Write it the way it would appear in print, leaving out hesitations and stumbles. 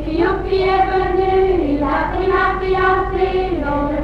Youpi est venu, il a pris ma fiancée, l'on